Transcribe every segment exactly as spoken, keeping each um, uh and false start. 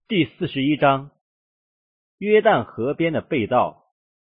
第四十一章，约旦河边的被盗。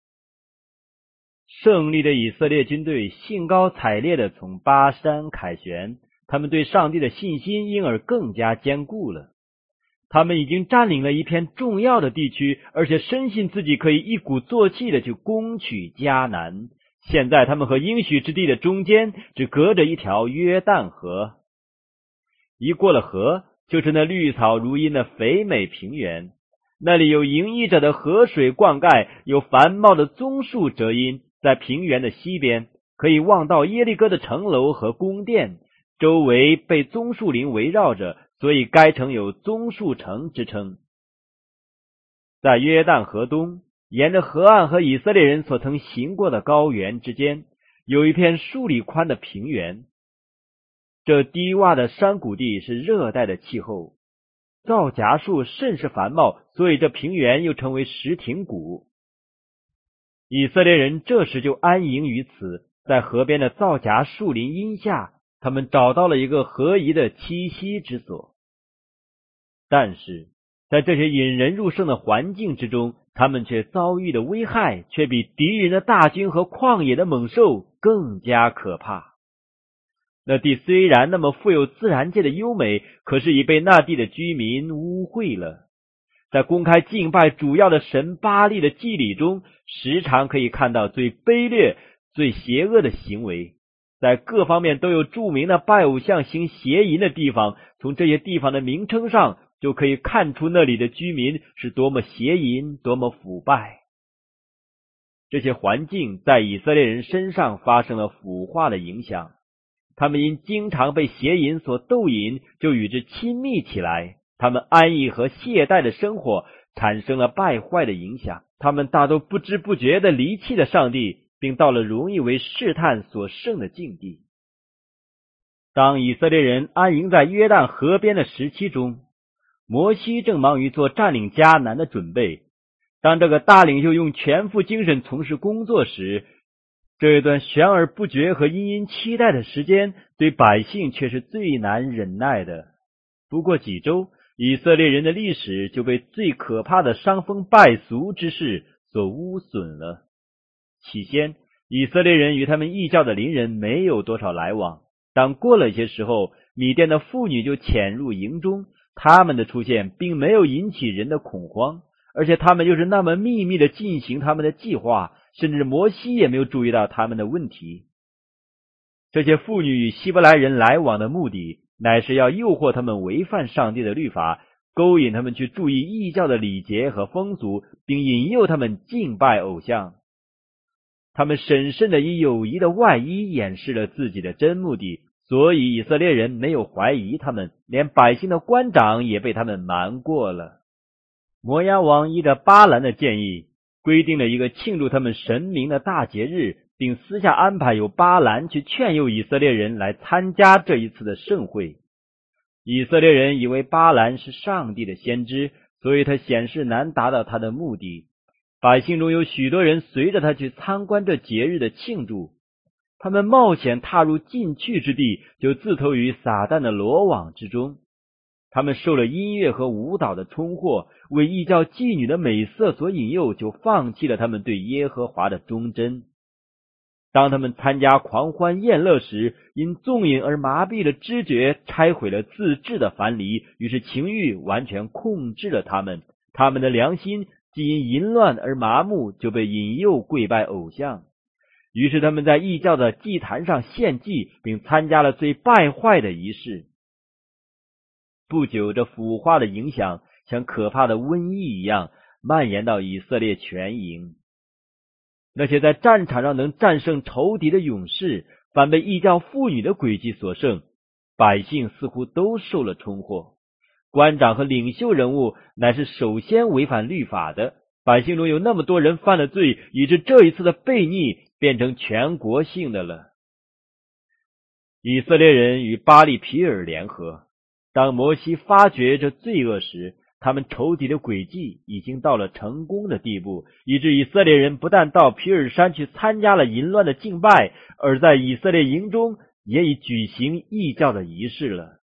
胜利的以色列军队兴高采烈地从巴山凯旋，他们对上帝的信心因而更加坚固了。他们已经占领了一片重要的地区，而且深信自己可以一鼓作气地去攻取迦南。现在他们和应许之地的中间只隔着一条约旦河，一过了河就是那绿草如茵的肥美平原，那里有盈溢着的河水灌溉，有繁茂的棕树遮阴。在平原的西边可以望到耶利哥的城楼和宫殿，周围被棕树林围绕着，所以该城有棕树城之称。在约旦河东，沿着河岸和以色列人所曾行过的高原之间，有一片数里宽的平原。这低洼的山谷地是热带的气候，皂荚树甚是繁茂，所以这平原又称为石亭谷。以色列人这时就安营于此，在河边的皂荚树林荫下，他们找到了一个合宜的栖息之所。但是在这些引人入胜的环境之中，他们却遭遇的危害却比敌人的大军和旷野的猛兽更加可怕。那地虽然那么富有自然界的优美，可是已被那地的居民污秽了。在公开敬拜主要的神巴力的祭礼中，时常可以看到最卑劣、最邪恶的行为。在各方面都有著名的拜偶像行邪淫的地方，从这些地方的名称上就可以看出那里的居民是多么邪淫，多么腐败。这些环境在以色列人身上发生了腐化的影响，他们因经常被邪淫所逗引，就与之亲密起来。他们安逸和懈怠的生活产生了败坏的影响，他们大都不知不觉地离弃了上帝，并到了容易为试探所胜的境地。当以色列人安营在约旦河边的时期中，摩西正忙于做占领迦南的准备。当这个大领袖用全副精神从事工作时，这一段悬而不决和殷殷期待的时间对百姓却是最难忍耐的。不过几周，以色列人的历史就被最可怕的伤风败俗之事所污损了。起先，以色列人与他们异教的邻人没有多少来往，当过了一些时候，米甸的妇女就潜入营中，他们的出现并没有引起人的恐慌，而且他们又是那么秘密地进行他们的计划，甚至摩西也没有注意到他们的问题。这些妇女与希伯来人来往的目的乃是要诱惑他们违反上帝的律法，勾引他们去注意异教的礼节和风俗，并引诱他们敬拜偶像。他们审慎地以友谊的外衣掩饰了自己的真目的，所以以色列人没有怀疑他们，连百姓的官长也被他们瞒过了。摩押王依着巴兰的建议，规定了一个庆祝他们神明的大节日，并私下安排由巴兰去劝诱以色列人来参加这一次的盛会。以色列人以为巴兰是上帝的先知，所以他显示难达到他的目的。百姓中有许多人随着他去参观这节日的庆祝，他们冒险踏入禁区之地，就自投于撒旦的罗网之中。他们受了音乐和舞蹈的冲惑，为异教妓女的美色所引诱，就放弃了他们对耶和华的忠贞。当他们参加狂欢宴乐时，因纵饮而麻痹了知觉，拆毁了自制的藩篱，于是情欲完全控制了他们。他们的良心既因淫乱而麻木，就被引诱跪拜偶像。于是他们在异教的祭坛上献祭，并参加了最败坏的仪式。不久，这腐化的影响像可怕的瘟疫一样蔓延到以色列全营。那些在战场上能战胜仇敌的勇士，反被异教妇女的诡计所胜，百姓似乎都受了冲惑。官长和领袖人物乃是首先违反律法的，百姓中有那么多人犯了罪，以致这一次的悖逆变成全国性的了。以色列人与巴利皮尔联合，当摩西发觉这罪恶时，他们仇敌的诡计已经到了成功的地步，以致以色列人不但到皮尔山去参加了淫乱的敬拜，而在以色列营中也已举行异教的仪式了。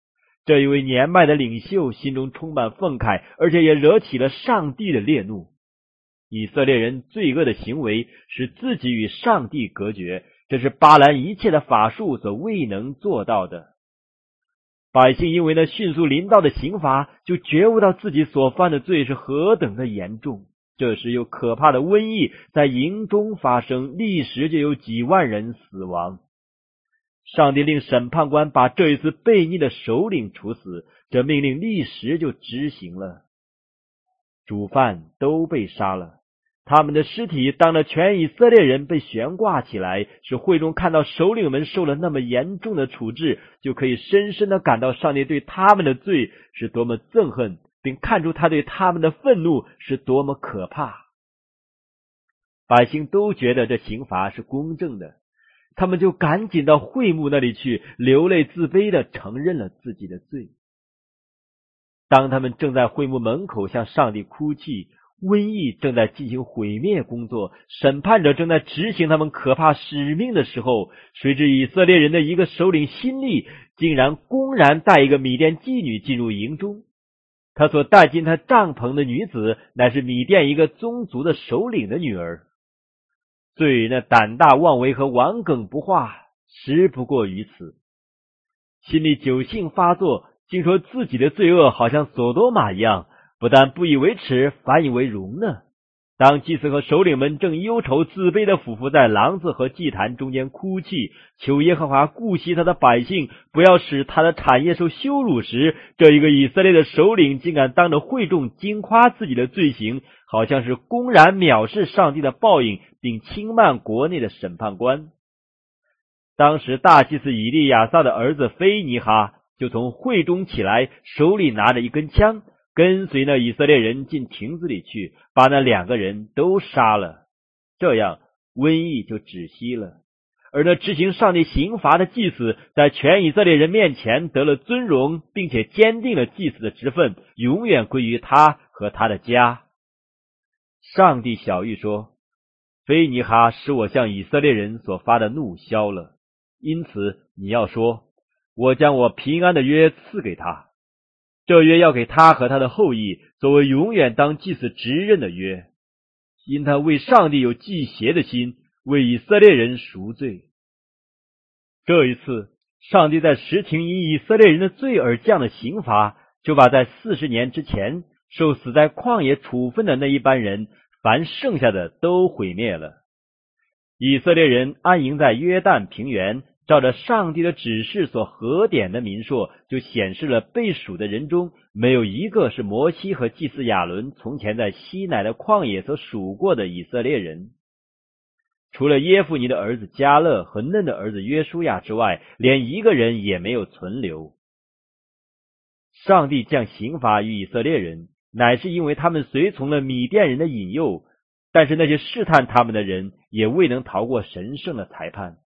这一位年迈的领袖心中充满愤慨，而且也惹起了上帝的烈怒。以色列人罪恶的行为使自己与上帝隔绝，这是巴兰一切的法术所未能做到的。百姓因为那迅速临到的刑罚，就觉悟到自己所犯的罪是何等的严重。这时有可怕的瘟疫在营中发生，立时就有几万人死亡。上帝令审判官把这一次悖逆的首领处死，这命令立时就执行了。主犯都被杀了，他们的尸体当着全以色列人被悬挂起来，使会众看到首领们受了那么严重的处置，就可以深深地感到上帝对他们的罪是多么憎恨，并看出他对他们的愤怒是多么可怕。百姓都觉得这刑罚是公正的，他们就赶紧到会幕那里去，流泪自卑地承认了自己的罪。当他们正在会幕门口向上帝哭泣，瘟疫正在进行毁灭工作，审判者正在执行他们可怕使命的时候，谁知以色列人的一个首领辛利竟然公然带一个米甸妓女进入营中。他所带进他帐篷的女子乃是米甸一个宗族的首领的女儿。罪那胆大妄为和顽梗不化，实不过于此。辛利酒性发作，竟说自己的罪恶好像索多玛一样，不但不以为耻，反以为荣呢。当祭司和首领们正忧愁自卑的俯伏在廊子和祭坛中间哭泣，求耶和华顾惜他的百姓，不要使他的产业受羞辱时，这一个以色列的首领竟敢当着会众惊夸自己的罪行，好像是公然藐视上帝的报应，并轻慢国内的审判官。当时大祭司以利亚撒的儿子菲尼哈就从会中起来，手里拿着一根枪，跟随那以色列人进亭子里去，把那两个人都杀了。这样瘟疫就止息了。而那执行上帝刑罚的祭司在全以色列人面前得了尊荣，并且坚定了祭司的职分，永远归于他和他的家。上帝晓谕说，菲尼哈使我向以色列人所发的怒消了，因此你要说，我将我平安的约赐给他。这约要给他和他的后裔作为永远当祭司职任的约，因他为上帝有忌邪的心，为以色列人赎罪。这一次，上帝在实行因以色列人的罪而降的刑罚，就把在四十年之前受死在旷野处分的那一班人，凡剩下的都毁灭了。以色列人安营在约旦平原，照着上帝的指示所核点的民数，就显示了被数的人中没有一个是摩西和祭司亚伦从前在西乃的旷野所数过的以色列人。除了耶夫尼的儿子迦勒和嫩的儿子约书亚之外，连一个人也没有存留。上帝降刑罚于以色列人，乃是因为他们随从了米甸人的引诱，但是那些试探他们的人也未能逃过神圣的裁判。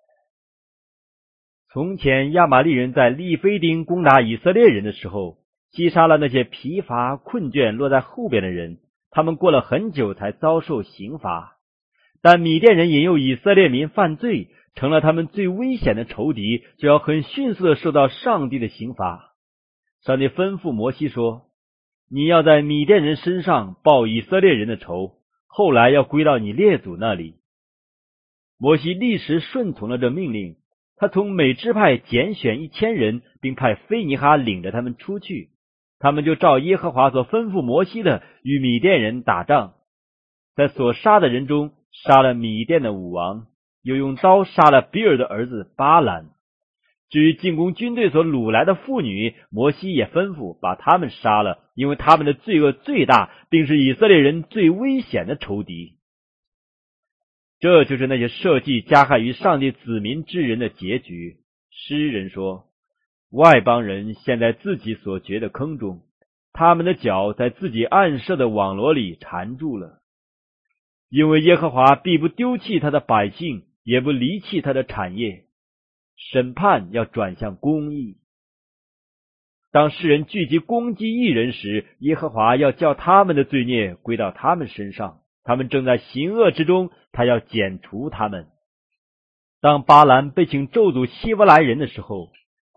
从前亚玛力人在利非丁攻打以色列人的时候，击杀了那些疲乏困倦落在后边的人，他们过了很久才遭受刑罚。但米甸人引诱以色列民犯罪，成了他们最危险的仇敌，就要很迅速的受到上帝的刑罚。上帝吩咐摩西说，你要在米甸人身上报以色列人的仇，后来要归到你列祖那里。摩西立时顺从了这命令，他从每支派拣选一千人，并派菲尼哈领着他们出去，他们就照耶和华所吩咐摩西的与米甸人打仗。在所杀的人中杀了米甸的武王，又用刀杀了比尔的儿子巴兰。至于进攻军队所掳来的妇女，摩西也吩咐把他们杀了，因为他们的罪恶最大，并是以色列人最危险的仇敌。这就是那些设计加害于上帝子民之人的结局。诗人说，外邦人陷在自己所掘的坑中，他们的脚在自己暗设的网罗里缠住了。因为耶和华必不丢弃他的百姓，也不离弃他的产业，审判要转向公义。当世人聚集攻击义人时，耶和华要叫他们的罪孽归到他们身上，他们正在行恶之中，他要剪除他们。当巴兰被请咒诅希伯来人的时候，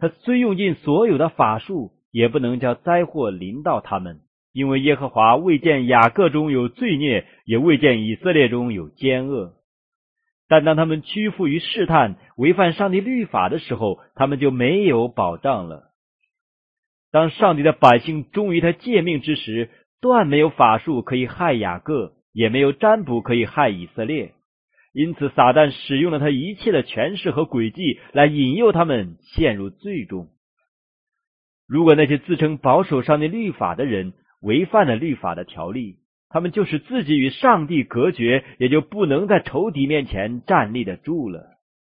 他虽用尽所有的法术，也不能叫灾祸临到他们，因为耶和华未见雅各中有罪孽，也未见以色列中有奸恶。但当他们屈服于试探，违反上帝律法的时候，他们就没有保障了。当上帝的百姓忠于他诫命之时，断没有法术可以害雅各，也没有占卜可以害以色列。因此撒旦使用了他一切的权势和诡计，来引诱他们陷入罪中。如果那些自称保守上帝律法的人违反了律法的条例，他们就使自己与上帝隔绝，也就不能在仇敌面前站立得住了。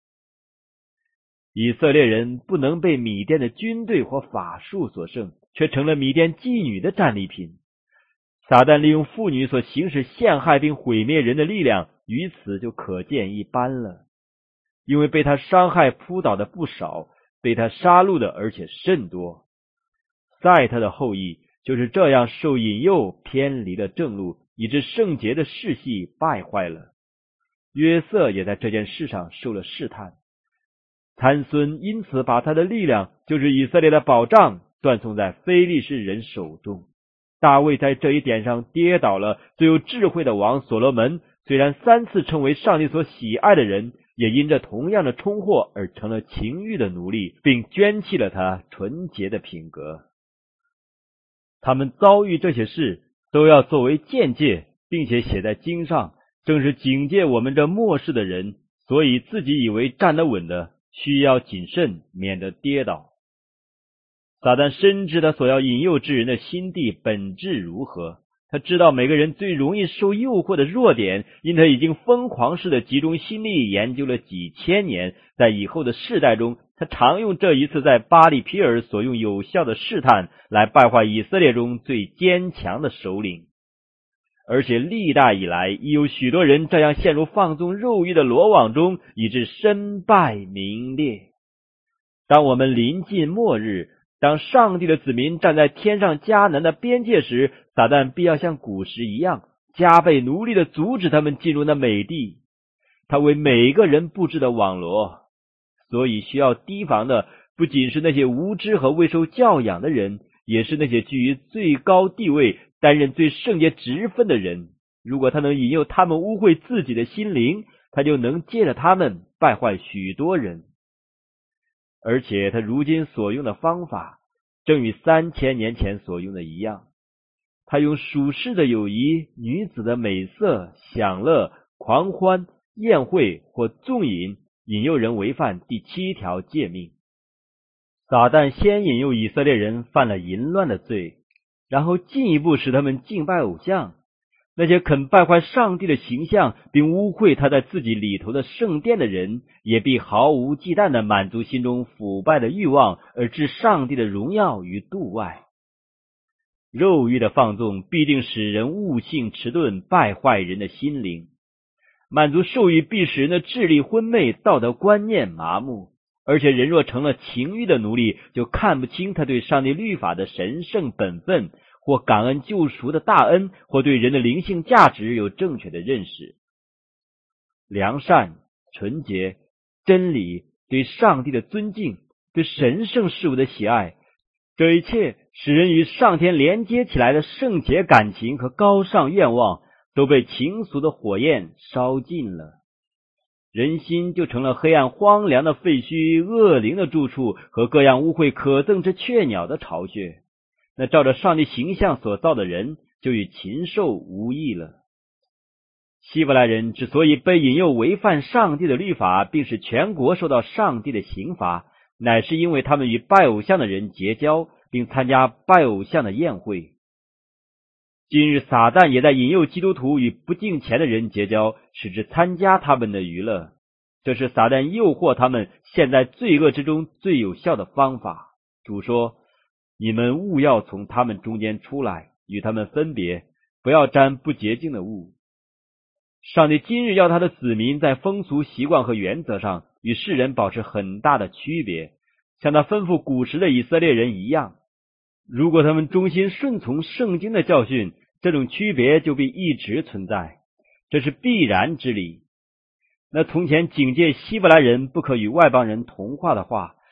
以色列人不能被米甸的军队或法术所胜，却成了米甸妓女的战利品。撒旦利用妇女所行使陷害并毁灭人的力量，于此就可见一斑了。因为被他伤害扑倒的不少，被他杀戮的而且甚多。赛特的后裔就是这样受引诱偏离了正路，以致圣洁的世系败坏了。约瑟也在这件事上受了试探。参孙因此把他的力量，就是以色列的保障，断送在非利士人手中。大卫在这一点上跌倒了。最有智慧的王所罗门虽然三次成为上帝所喜爱的人，也因着同样的冲祸而成了情欲的奴隶，并捐弃了他纯洁的品格。他们遭遇这些事，都要作为鉴戒，并且写在经上，正是警戒我们这末世的人，所以自己以为站得稳的，需要谨慎，免得跌倒。撒旦深知他所要引诱之人的心地本质如何，他知道每个人最容易受诱惑的弱点，因他已经疯狂似的集中心力研究了几千年，在以后的世代中，他常用这一次在巴利皮尔所用有效的试探来败坏以色列中最坚强的首领。而且历代以来已有许多人这样陷入放纵肉欲的罗网中，以致身败名裂。当我们临近末日，当上帝的子民站在天上迦南的边界时，撒旦必要像古时一样，加倍努力地阻止他们进入那美地。他为每一个人布置的网罗，所以需要提防的不仅是那些无知和未受教养的人，也是那些居于最高地位、担任最圣洁职分的人。如果他能引诱他们污秽自己的心灵，他就能借着他们败坏许多人。而且他如今所用的方法，正与三千年前所用的一样。他用属世的友谊、女子的美色、享乐、狂欢、宴会或纵饮，引诱人违反第七条诫命。撒旦先引诱以色列人犯了淫乱的罪，然后进一步使他们敬拜偶像。那些肯败坏上帝的形象，并污秽他在自己里头的圣殿的人，也必毫无忌惮地满足心中腐败的欲望，而置上帝的荣耀于度外。肉欲的放纵必定使人悟性迟钝，败坏人的心灵。满足兽欲必使人的智力昏昧，道德观念麻木。而且人若成了情欲的奴隶，就看不清他对上帝律法的神圣本分，或感恩救赎的大恩，或对人的灵性价值有正确的认识。良善、纯洁、真理，对上帝的尊敬，对神圣事物的喜爱，这一切使人与上天连接起来的圣洁感情和高尚愿望，都被情俗的火焰烧尽了。人心就成了黑暗荒凉的废墟、恶灵的住处和各样污秽可憎之雀鸟的巢穴。那照着上帝形象所造的人，就与禽兽无异了。希伯来人之所以被引诱违犯上帝的律法，并使全国受到上帝的刑罚，乃是因为他们与拜偶像的人结交，并参加拜偶像的宴会。今日撒旦也在引诱基督徒与不敬虔的人结交，使之参加他们的娱乐。这是撒旦诱惑他们陷在罪恶之中最有效的方法。主说，你们务要从他们中间出来，与他们分别，不要沾不洁净的物。上帝今日要他的子民在风俗习惯和原则上与世人保持很大的区别，像他吩咐古时的以色列人一样。如果他们忠心顺从圣经的教训，这种区别就必一直存在，这是必然之理。那从前警戒希伯来人不可与外邦人同化的话，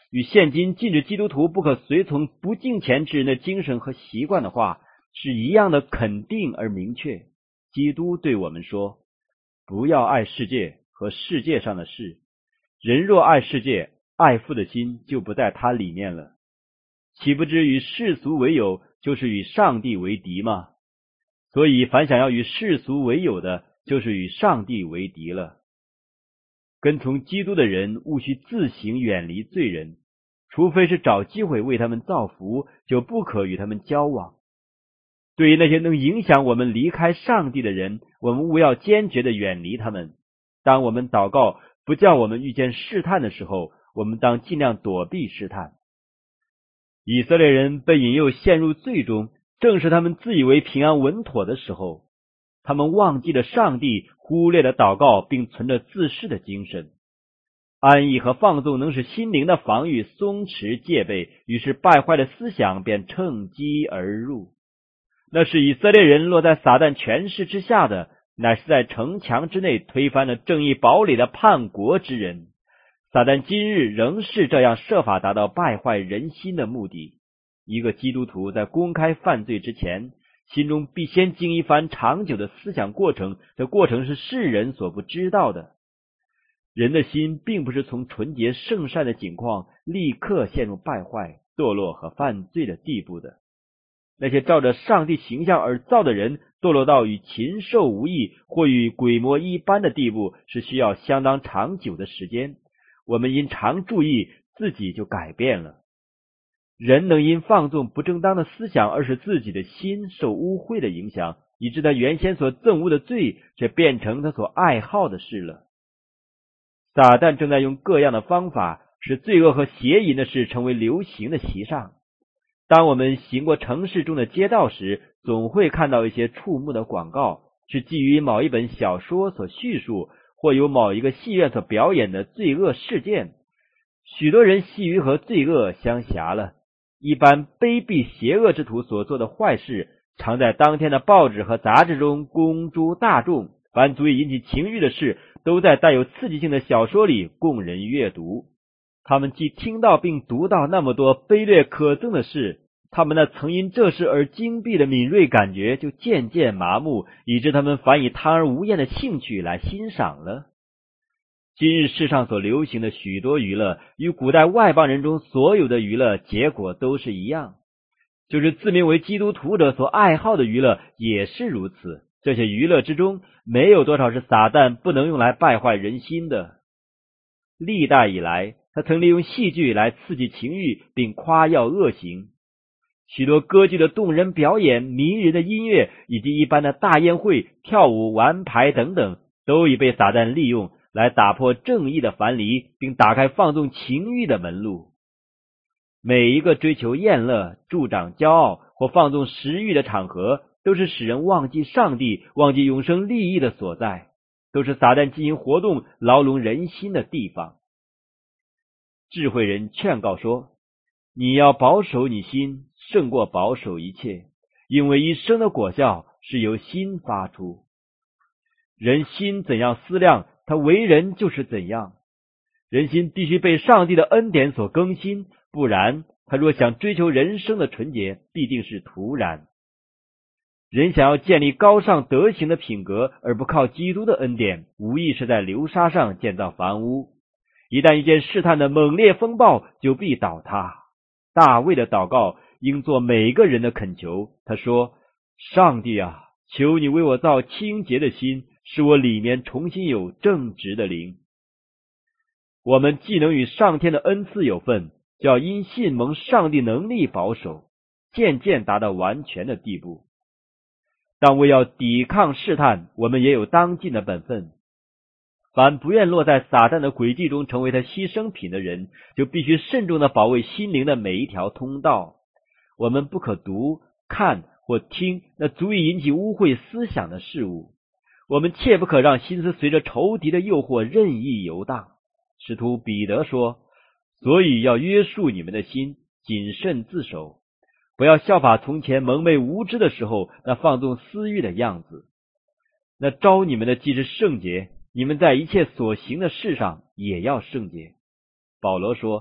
与现今禁止基督徒不可随从不敬虔之人的精神和习惯的话是一样的肯定而明确。基督对我们说，不要爱世界和世界上的事，人若爱世界，爱父的心就不在他里面了。岂不知与世俗为友，就是与上帝为敌吗？所以凡想要与世俗为友的，就是与上帝为敌了。跟从基督的人务须自行远离罪人，除非是找机会为他们造福，就不可与他们交往。对于那些能影响我们离开上帝的人，我们务要坚决地远离他们。当我们祷告不叫我们遇见试探的时候，我们当尽量躲避试探。以色列人被引诱陷入罪中，正是他们自以为平安稳妥的时候。他们忘记了上帝，忽略了祷告，并存着自恃的精神。安逸和放纵能使心灵的防御松弛戒备，于是败坏的思想便趁机而入。那是以色列人落在撒旦权势之下的，乃是在城墙之内推翻了正义堡垒的叛国之人。撒旦今日仍是这样设法达到败坏人心的目的。一个基督徒在公开犯罪之前，心中必先经一番长久的思想过程，这过程是世人所不知道的。人的心并不是从纯洁圣善的景况立刻陷入败坏、堕落和犯罪的地步的。那些照着上帝形象而造的人，堕落到与禽兽无异或与鬼魔一般的地步，是需要相当长久的时间。我们因常注意，自己就改变了。人能因放纵不正当的思想而使自己的心受污秽的影响，以致他原先所憎恶的罪却变成他所爱好的事了。撒旦正在用各样的方法使罪恶和邪淫的事成为流行的习上。当我们行过城市中的街道时，总会看到一些触目的广告，是基于某一本小说所叙述，或由某一个戏院所表演的罪恶事件。许多人系于和罪恶相辖了。一般卑鄙邪恶之徒所做的坏事，常在当天的报纸和杂志中公诸大众，凡足以引起情欲的事，都在带有刺激性的小说里供人阅读。他们既听到并读到那么多卑劣可憎的事，他们那曾因这事而精辟的敏锐感觉就渐渐麻木，以致他们反以贪而无厌的兴趣来欣赏了。今日世上所流行的许多娱乐，与古代外邦人中所有的娱乐结果都是一样，就是自名为基督徒者所爱好的娱乐也是如此。这些娱乐之中，没有多少是撒旦不能用来败坏人心的。历代以来，他曾利用戏剧来刺激情欲，并夸耀恶行。许多歌剧的动人表演、迷人的音乐，以及一般的大宴会、跳舞、玩牌等等，都已被撒旦利用来打破正义的樊篱，并打开放纵情欲的门路。每一个追求宴乐、助长骄傲或放纵食欲的场合，都是使人忘记上帝、忘记永生利益的所在，都是撒旦进行活动、牢笼人心的地方。智慧人劝告说，你要保守你心，胜过保守一切，因为一生的果效是由心发出。人心怎样思量，他为人就是怎样。人心必须被上帝的恩典所更新，不然他若想追求人生的纯洁，必定是徒然。人想要建立高尚德行的品格，而不靠基督的恩典，无疑是在流沙上建造房屋。一旦遇见试探的猛烈风暴，就必倒塌。大卫的祷告应做每个人的恳求。他说，上帝啊，求你为我造清洁的心，使我里面重新有正直的灵。我们既能与上天的恩赐有份，就要因信蒙上帝能力保守，渐渐达到完全的地步。但为要抵抗试探，我们也有当尽的本分。凡不愿落在撒旦的诡计中成为他牺牲品的人，就必须慎重地保卫心灵的每一条通道。我们不可读、看或听那足以引起污秽思想的事物。我们切不可让心思随着仇敌的诱惑任意游荡。使徒彼得说，所以要约束你们的心，谨慎自守，不要效法从前蒙昧无知的时候那放纵私欲的样子。那召你们的既是圣洁，你们在一切所行的事上也要圣洁。保罗说，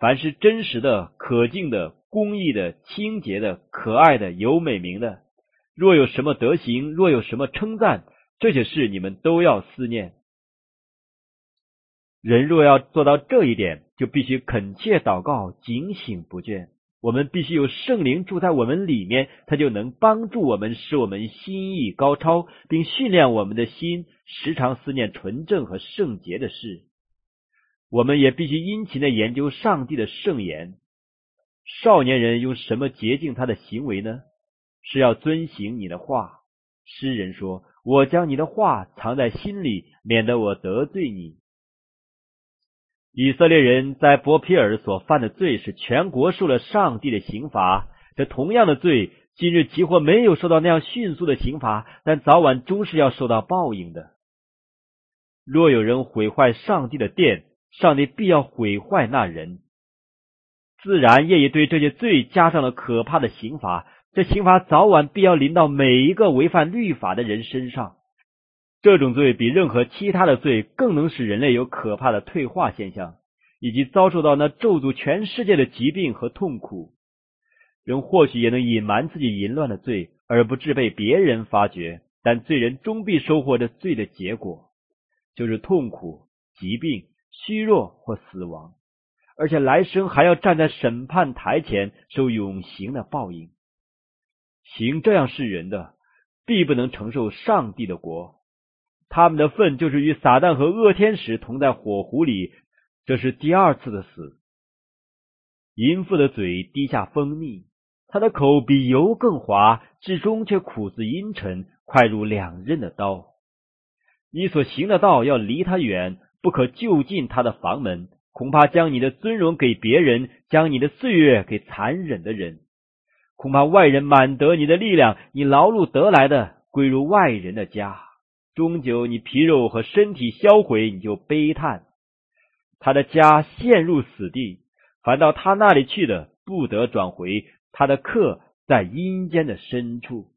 凡是真实的、可敬的、公义的、清洁的、可爱的、有美名的，若有什么德行，若有什么称赞，这些事你们都要思念。人若要做到这一点，就必须恳切祷告，警醒不倦。我们必须有圣灵住在我们里面，他就能帮助我们，使我们心意高超，并训练我们的心，时常思念纯正和圣洁的事。我们也必须殷勤地研究上帝的圣言。少年人用什么洁净他的行为呢？是要遵行你的话。诗人说，我将你的话藏在心里，免得我得罪你。以色列人在伯皮尔所犯的罪是全国受了上帝的刑罚，这同样的罪，今日即或没有受到那样迅速的刑罚，但早晚终是要受到报应的。若有人毁坏上帝的殿，上帝必要毁坏那人。自然也已对这些罪加上了可怕的刑罚，这刑罚早晚必要临到每一个违反律法的人身上。这种罪比任何其他的罪更能使人类有可怕的退化现象，以及遭受到那咒诅全世界的疾病和痛苦。人或许也能隐瞒自己淫乱的罪，而不致被别人发觉，但罪人终必收获着罪的结果，就是痛苦、疾病、虚弱或死亡，而且来生还要站在审判台前受永刑的报应。行这样事人的，必不能承受上帝的国。他们的份就是与撒旦和恶天使同在火湖里，这是第二次的死。淫妇的嘴滴下蜂蜜，他的口比油更滑，至终却苦自阴沉，快如两刃的刀。你所行的道要离他远，不可就近他的房门，恐怕将你的尊荣给别人，将你的岁月给残忍的人。恐怕外人满得你的力量，你劳碌得来的归入外人的家。终究你皮肉和身体销毁，你就悲叹。他的家陷入死地，凡到他那里去的不得转回，他的客在阴间的深处。